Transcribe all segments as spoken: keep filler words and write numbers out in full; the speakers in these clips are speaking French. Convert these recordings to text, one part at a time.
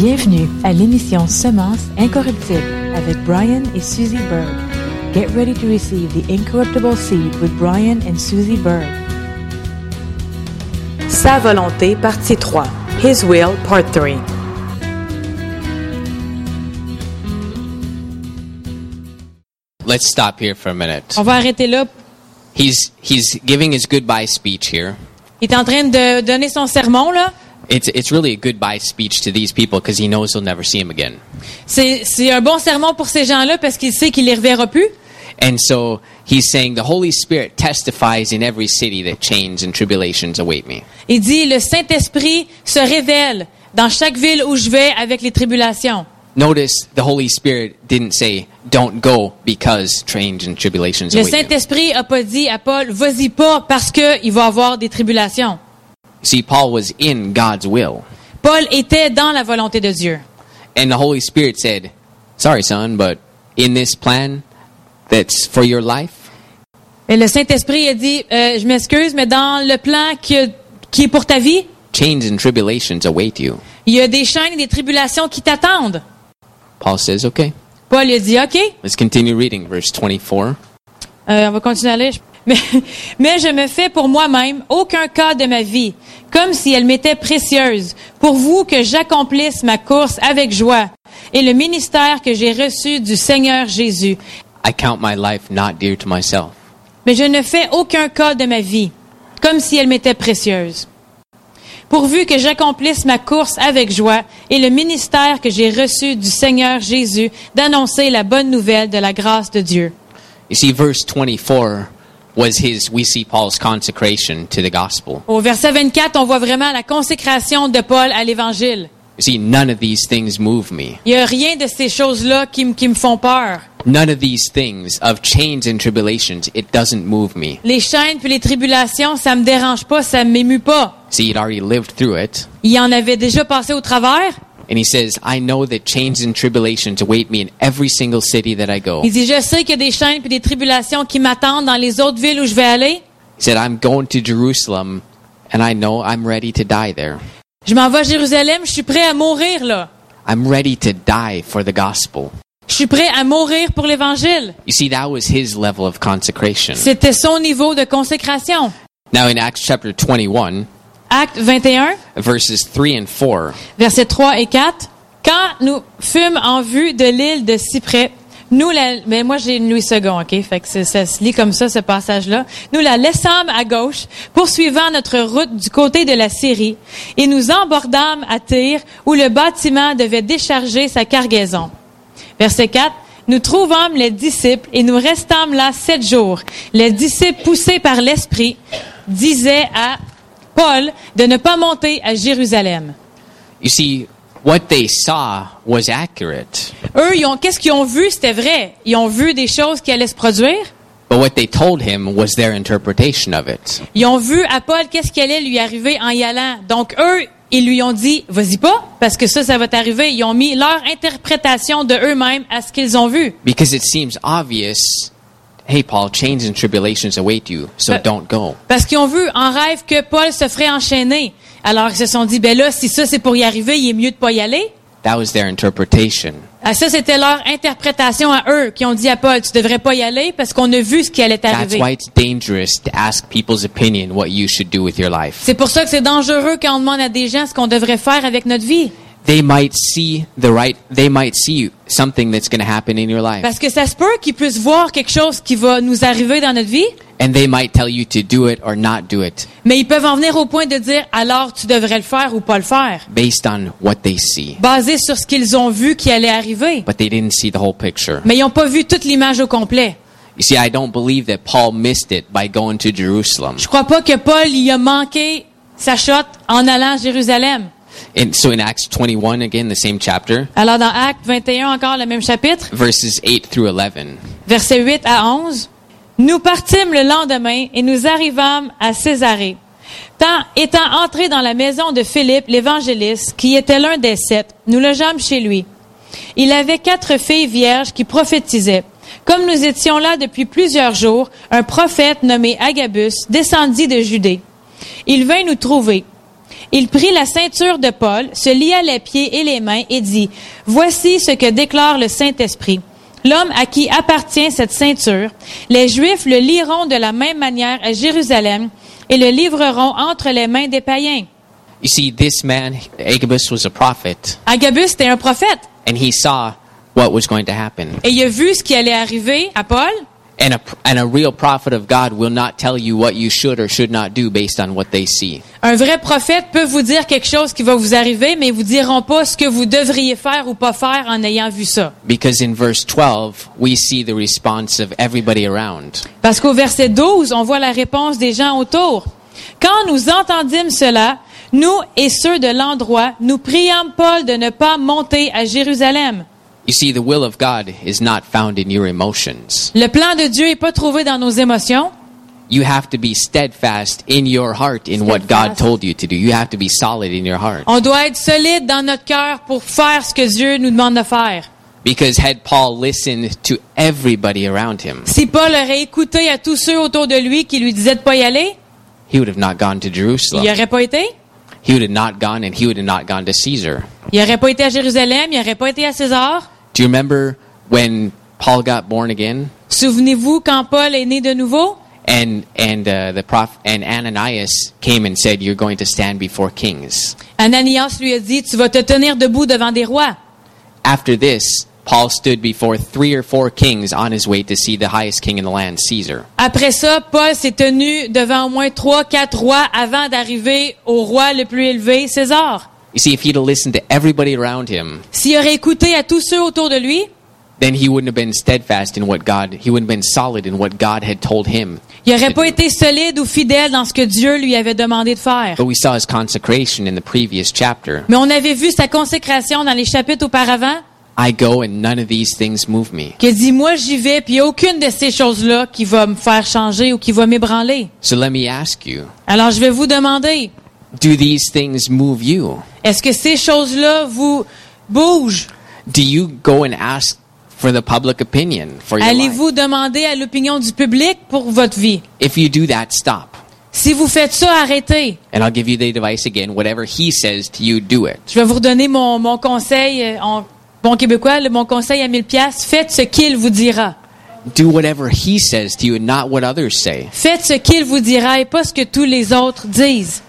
Bienvenue à l'émission Semences incorruptibles avec Brian et Susie Berg. Get ready to receive the incorruptible seed with Brian and Susie Berg. Sa volonté, partie trois. His Will, part three. Let's stop here for a minute. On va arrêter là. He's he's giving his goodbye speech here. Il est en train de donner son sermon, là. It's it's really a goodbye speech to these people because he knows he'll never see him again. C'est c'est un bon sermon pour ces gens-là parce qu'il sait qu'il les reverra plus. And so he's saying the Holy Spirit testifies in every city that chains and tribulations await me. Il dit le Saint-Esprit se révèle dans chaque ville où je vais avec les tribulations. Notice the Holy Spirit didn't say don't go because chains and tribulations Le await you. Saint-Esprit a pas dit à Paul vas-y pas parce que il va avoir des tribulations. See, Paul was in God's will. Paul était dans la volonté de Dieu. And the Holy Spirit said, sorry son, but in this plan that's for your life, Et le Saint-Esprit a dit euh, je m'excuse mais dans le plan qui, qui est pour ta vie, chains and tribulations await you. il y a des chaînes et des tribulations qui t'attendent. Paul says, okay. Paul il a dit OK. Let's continue reading verse twenty-four. Euh, on va continuer à lire. Mais, mais je me fais pour moi-même aucun cas de ma vie, comme si elle m'était précieuse, pour vous que j'accomplisse ma course avec joie et le ministère que j'ai reçu du Seigneur Jésus. I count my life not dear to myself. Mais je ne fais aucun cas de ma vie, comme si elle m'était précieuse. Pourvu que j'accomplisse ma course avec joie et le ministère que j'ai reçu du Seigneur Jésus d'annoncer la bonne nouvelle de la grâce de Dieu. You see, verse twenty-four was his, we see Paul's consecration to the gospel. Au verset vingt-quatre, on voit vraiment la consécration de Paul à l'Évangile. You see, none of these things move me. Il n'y a rien de ces choses-là qui, m- qui me font peur. None of these things of chains and tribulations, it doesn't move me. Les chaînes puis les tribulations, ça me dérange pas, ça m'émue pas. See, he'd already lived through it. Il en avait déjà passé au travers. And he says, I know that chains and tribulations await me in every single city that I go. Il dit, je sais qu'il y a des chaînes puis des tribulations qui m'attendent dans les autres villes où je vais aller. He said, I'm going to Jerusalem, and I know I'm ready to die there. Je m'en vais à Jérusalem, je suis prêt à mourir là. I'm ready to die for the gospel. Je suis prêt à mourir pour l'Évangile. You see, that was his level of consecration. C'était son niveau de consécration. Now in Acts chapter twenty-one, Acte vingt et un, verses three and four, versets trois et quatre. Quand nous fûmes en vue de l'île de Cyprès, nous la, mais moi j'ai une Louis second, ok, fait que ça, ça se lit comme ça ce passage-là. Nous la laissâmes à gauche, poursuivant notre route du côté de la Syrie, et nous embordâmes à Tyr, où le bâtiment devait décharger sa cargaison. Verset quatre. Nous trouvâmes les disciples et nous restâmes là sept jours. Les disciples, poussés par l'Esprit, disaient à Paul de ne pas monter à Jérusalem. you see, what they saw was accurate. Eux, ils ont, qu'est-ce qu'ils ont vu? C'était vrai. Ils ont vu des choses qui allaient se produire. But what they told him was their interpretation of it. Ils ont vu à Paul qu'est-ce qui allait lui arriver en y allant. Donc, eux, ils lui ont dit, vas-y pas, parce que ça, ça va t'arriver. Ils ont mis leur interprétation de eux-mêmes à ce qu'ils ont vu. Because it seems obvious, hey, Paul, chains and tribulations await you, so But- don't go. Parce qu'ils ont vu en rêve que Paul se ferait enchaîner. Alors, ils se sont dit, ben là, si ça, c'est pour y arriver, il est mieux de pas y aller. That was their interpretation. Ah, ça, c'était leur interprétation à eux, qui ont dit à Paul, tu devrais pas y aller parce qu'on a vu ce qui allait That's t'arriver. why it's dangerous to ask people's opinion what you should do with your life. C'est pour ça que c'est dangereux quand on demande à des gens ce qu'on devrait faire avec notre vie. They might see the right, they might see something that's going to happen in your life. Parce que ça se peut qu'ils puissent voir quelque chose qui va nous arriver dans notre vie, And they might tell you to do it or not do it mais ils peuvent en venir au point de dire, alors tu devrais le faire ou pas le faire, based on what they see. basé sur ce qu'ils ont vu qui allait arriver. But they didn't see the whole picture. Mais ils n'ont pas vu toute l'image au complet. You see, I don't believe that Paul missed it by going to Jerusalem. Je crois pas que Paul y a manqué sa shot en allant à Jérusalem. And so in Acts twenty-one, again, the same chapter, Alors dans Acte vingt et un, encore le même chapitre, verses eight through eleven. versets huit à onze. Nous partîmes le lendemain et nous arrivâmes à Césarée. Tant, étant entrés dans la maison de Philippe, l'évangéliste, qui était l'un des sept, nous logeâmes chez lui. Il avait quatre filles vierges qui prophétisaient. Comme nous étions là depuis plusieurs jours, un prophète nommé Agabus descendit de Judée. Il vint nous trouver. Il prit la ceinture de Paul, se lia les pieds et les mains et dit, « Voici ce que déclare le Saint-Esprit. L'homme à qui appartient cette ceinture, les Juifs le lieront de la même manière à Jérusalem et le livreront entre les mains des païens. » You see, this man, Agabus, was a prophet, Agabus était un prophète and he saw what was going to happen. et il a vu ce qui allait arriver à Paul. And a, and a real prophet of God will not tell you what you should or should not do based on what they see. Un vrai prophète peut vous dire quelque chose qui va vous arriver, mais ils vous diront pas ce que vous devriez faire ou pas faire en ayant vu ça. Because in verse twelve, we see the response of everybody around. Parce qu'au verset douze, on voit la réponse des gens autour. Quand nous entendîmes cela, nous et ceux de l'endroit, nous priâmes Paul de ne pas monter à Jérusalem. You see, the will of God is not found in your emotions. Le plan de Dieu est pas trouvé dans nos émotions. You have to be steadfast in your heart in what God Steadfast. told you to do. You have to be solid in your heart. On doit être solide dans notre cœur pour faire ce que Dieu nous demande de faire. Because had Paul listened to everybody around him, Si Paul aurait écouté à tous ceux autour de lui qui lui disaient de pas y aller, he would have not gone to il Jerusalem. n'y aurait pas été. He would have not gone, and he would have not gone to Caesar. Il n'aurait pas été à Jérusalem, il n'aurait pas été à César. Do you remember when Paul got born again? Souvenez-vous quand Paul est né de nouveau? And and uh, the prof and Ananias came and said, "You're going to stand before kings." Ananias lui a dit, tu vas te tenir debout devant des rois. After this, Paul stood before three or four kings on his way to see the highest king in the land, Caesar. Après ça, Paul s'est tenu devant au moins trois, quatre rois avant d'arriver au roi le plus élevé, César. You see, if he'd have listened to everybody around him, S'il aurait écouté à tous ceux autour de lui, then he wouldn't have been steadfast in what God, he wouldn't have been solid in what God had told him. il n'aurait to pas do. été solide ou fidèle dans ce que Dieu lui avait demandé de faire. But we saw his consecration in the previous chapter. Mais on avait vu sa consécration dans les chapitres auparavant, I go and none of these things move me. qui dit, moi j'y vais, puis il n'y a aucune de ces choses-là qui va me faire changer ou qui va m'ébranler. So let me ask you, Alors je vais vous demander, do these things move you? est-ce que ces choses-là vous bougent? Do you go and ask for the public opinion for your life? Allez-vous demander à l'opinion du public pour votre vie? If you do that, stop. Si vous faites ça, arrêtez. And I'll give you the advice again. Whatever he says to you, do it. Je vais vous redonner mon, mon conseil, euh, en bon québécois, le- mon conseil à mille piastres. Faites ce qu'il vous dira. Do whatever he says to you and not what others say. Faites ce qu'il vous dira et pas ce que tous les autres disent.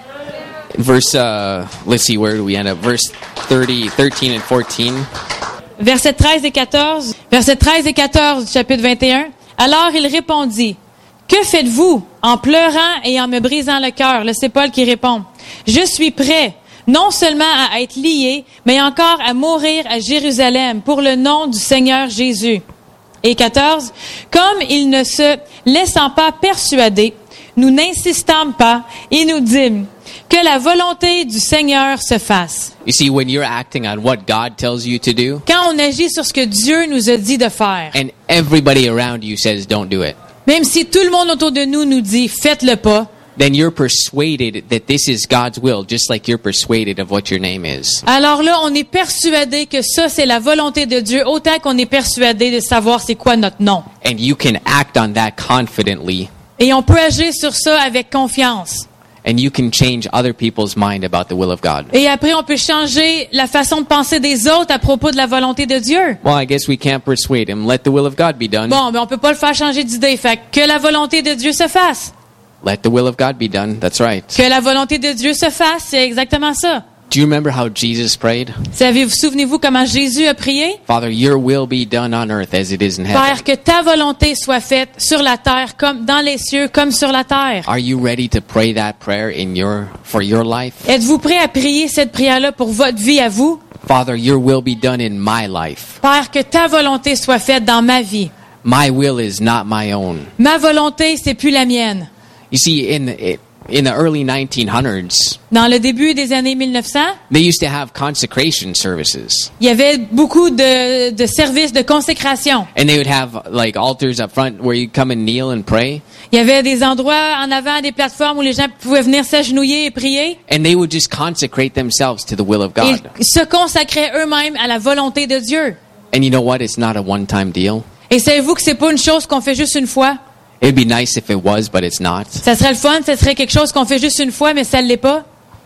Verse, uh, let's see, where do we end up? Verse thirty, thirteen and fourteen. Versets treize et quatorze. Versets treize et quatorze du chapitre vingt et un. Alors il répondit, « Que faites-vous? » En pleurant et en me brisant le cœur. Là, c'est Paul qui répond. « Je suis prêt, non seulement à être lié, mais encore à mourir à Jérusalem pour le nom du Seigneur Jésus. » Et quatorze. « Comme il ne se laissant pas persuader, nous n'insistâmes pas et nous dîmes que la volonté du Seigneur se fasse. » You see, when you're acting on what God tells you to do, Quand on agit sur ce que Dieu nous a dit de faire, and everybody around you says don't do it, même si tout le monde autour de nous nous dit « faites-le pas », then you're persuaded that this is God's will, just like you're persuaded of what your name is. alors là, on est persuadé que ça, c'est la volonté de Dieu, autant qu'on est persuadé de savoir c'est quoi notre nom. And you can act on that confidently, Et on peut agir sur ça avec confiance. and you can change other people's mind about the will of God. Et après, on peut changer la façon de penser des autres à propos de la volonté de Dieu. Well, I guess we can't persuade him. Let the will of God be done. Bon, mais on peut pas le faire changer d'idée. Fait que la volonté de Dieu se fasse. Let the will of God be done. That's right. Que la volonté de Dieu se fasse, c'est exactement ça. Do you remember how Jesus prayed? Savez-vous, souvenez-vous comment Jésus a prié? Father, your will be done on earth as it is in heaven. Père, que ta volonté soit faite sur la terre, comme dans les cieux, comme sur la terre. Are you ready to pray that prayer in your for your life? Êtes-vous prêt à prier cette prière-là pour votre vie à vous? Father, your will be done in my life. Père, que ta volonté soit faite dans ma vie. My will is not my own. Ma volonté, c'est plus la mienne. You see, in in the early nineteen hundreds, Dans le début des années mille neuf cents, they used to have consecration services. il y avait beaucoup de, de services de consécration. And they would have like altars up front where you come and kneel and pray. Il y avait des endroits en avant, des plateformes où les gens pouvaient venir s'agenouiller et prier. And they would just consecrate themselves to the will of God. Ils se consacraient eux-mêmes à la volonté de Dieu. And you know what? It's not a one-time deal. Et savez-vous que c'est pas une chose qu'on fait juste une fois? It'd be nice if it was, but it's not. Ça serait le fun, ça serait quelque chose qu'on fait juste une fois, mais ça ne l'est pas.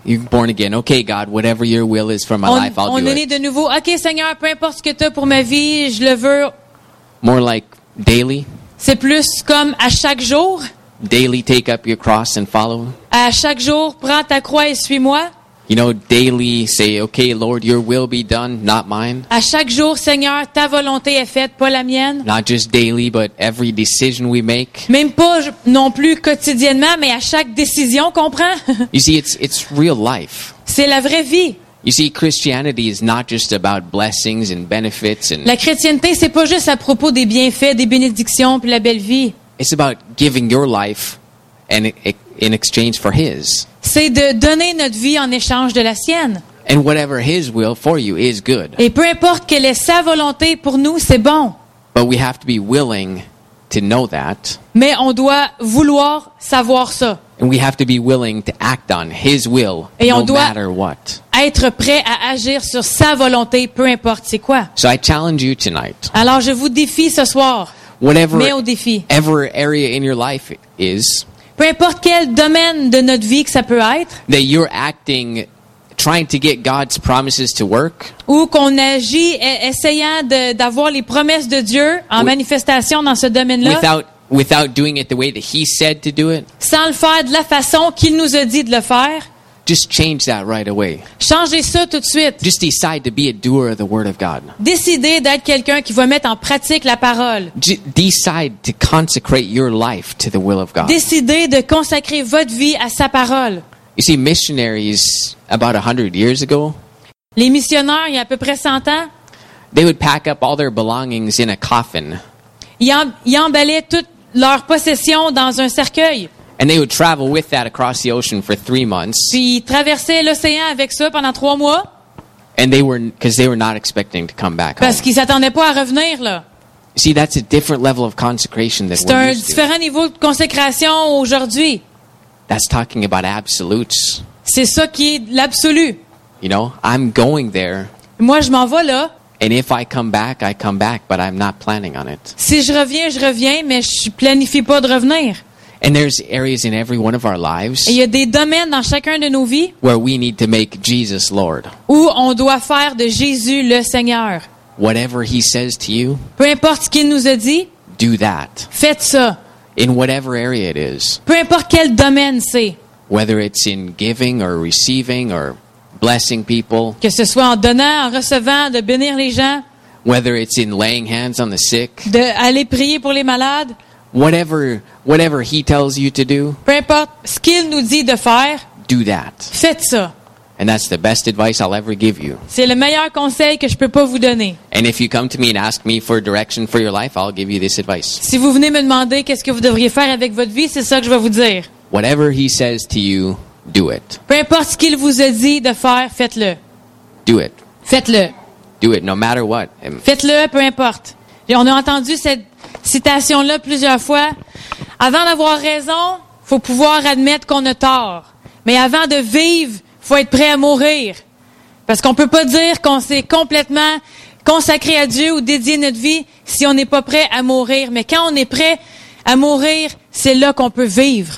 You're born again. Okay, God, whatever your will is for my On, life, I'll on do est né it. de nouveau. OK, Seigneur, peu importe ce que tu as pour ma vie, je le veux. More like daily. C'est plus comme à chaque jour. Daily take up your cross and follow. À chaque jour, prends ta croix et suis-moi. You know, daily say, okay, Lord, your will be done, not mine. À chaque jour, Seigneur, ta volonté est faite, pas la mienne. Not just daily, but every decision we make. Même pas je- non plus quotidiennement, mais à chaque décision, comprends? You see, it's it's real life. C'est la vraie vie. You see, Christianity is not just about blessings and benefits, and La chrétienté, c'est pas juste à propos des bienfaits, des bénédictions, puis la belle vie. it's about giving your life and in exchange for His. C'est de donner notre vie en échange de la sienne. And whatever His will for you is good. Et peu importe quelle est sa volonté pour nous, c'est bon. But we have to be willing to know that, Mais on doit vouloir savoir ça. and we have to be willing to act on His will, Et on no doit- matter what. Être prêt à agir sur sa volonté, peu importe c'est quoi. So I challenge you tonight, Alors je vous défie ce soir. whatever Mets au défi. ever area in your life is, Peu importe quel domaine de notre vie que ça peut être, that you're acting, trying to get God's promises to work, ou qu'on agit e- essayant de- d'avoir les promesses de Dieu en Oui. manifestation dans ce domaine-là, without without doing it the way that He said to do it, sans le faire de la façon qu'il nous a dit de le faire, just change that right away. changez ça tout de suite. Just decide to be a doer of the Word of God. Décidez d'être quelqu'un qui va mettre en pratique la parole. J- decide to consecrate your life to the will of God. Décidez de consacrer votre vie à sa parole. You see, missionaries about a hundred years ago, Les missionnaires, il y a à peu près cent ans, they would pack up all their belongings in a coffin, ils, em- ils emballaient toutes leurs possessions dans un cercueil. and they would travel with that across the ocean for three months. Puis ils traversaient l'océan avec ça pendant trois mois And they were, because they were not expecting to come back home. parce qu'ils s'attendaient pas à revenir, là. See, that's a different level of consecration than C'est we're un used to. différent niveau de consécration aujourd'hui. That's talking about absolutes. C'est ça qui est l'absolu. You know, I'm going there, Moi, je m'en vais là. and if I come back, I come back, but I'm not planning on it. Si je reviens, je reviens, mais je planifie pas de revenir. And there's areas in every one of our lives Et il y a des domaines dans chacun de nos vies where we need to make Jesus Lord. où on doit faire de Jésus le Seigneur. Whatever He says to you, Peu importe ce qu'il nous a dit, do that. faites ça. In whatever area it is, Peu importe quel domaine c'est. whether it's in giving or receiving or blessing people, Que ce soit en donnant, en recevant, de bénir les gens, whether it's in laying hands on the sick, d'aller prier pour les malades. whatever whatever He tells you to do, Peu importe ce qu'il nous dit de faire, do that. faites ça. And that's the best advice I'll ever give you. C'est le meilleur conseil que je peux pas vous donner. And if you come to me and ask me for direction for your life, I'll give you this advice. Si vous venez me demander qu'est-ce que vous devriez faire avec votre vie, c'est ça que je vais vous dire. Whatever He says to you, do it. Peu importe ce qu'il vous a dit de faire, faites-le. Do it. Faites-le. Do it no matter what. And Faites-le, peu importe. Et on a entendu cette citation-là plusieurs fois. Avant d'avoir raison, faut pouvoir admettre qu'on a tort. Mais avant de vivre, faut être prêt à mourir. Parce qu'on peut pas dire qu'on s'est complètement consacré à Dieu ou dédié notre vie si on n'est pas prêt à mourir. Mais quand on est prêt à mourir, c'est là qu'on peut vivre.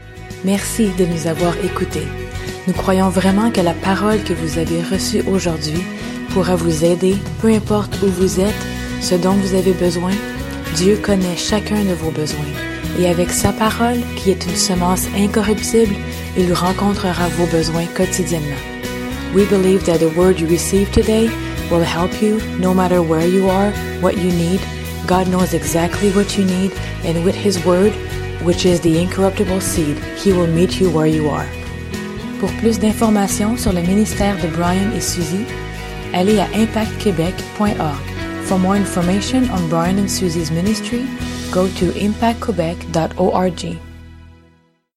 Merci de nous avoir écoutés. Nous croyons vraiment que la parole que vous avez reçue aujourd'hui pourra vous aider, peu importe où vous êtes, ce dont vous avez besoin. Dieu connaît chacun de vos besoins. Et avec sa parole, qui est une semence incorruptible, il rencontrera vos besoins quotidiennement. We believe that the word you received today will help you no matter where you are, what you need. God knows exactly what you need, and with His word, which is the incorruptible seed, He will meet you where you are. Pour plus d'informations sur le ministère de Brian et Suzy, allez à impact québec point org. For more information on Brian and Suzy's ministry, go to impact quebec dot org.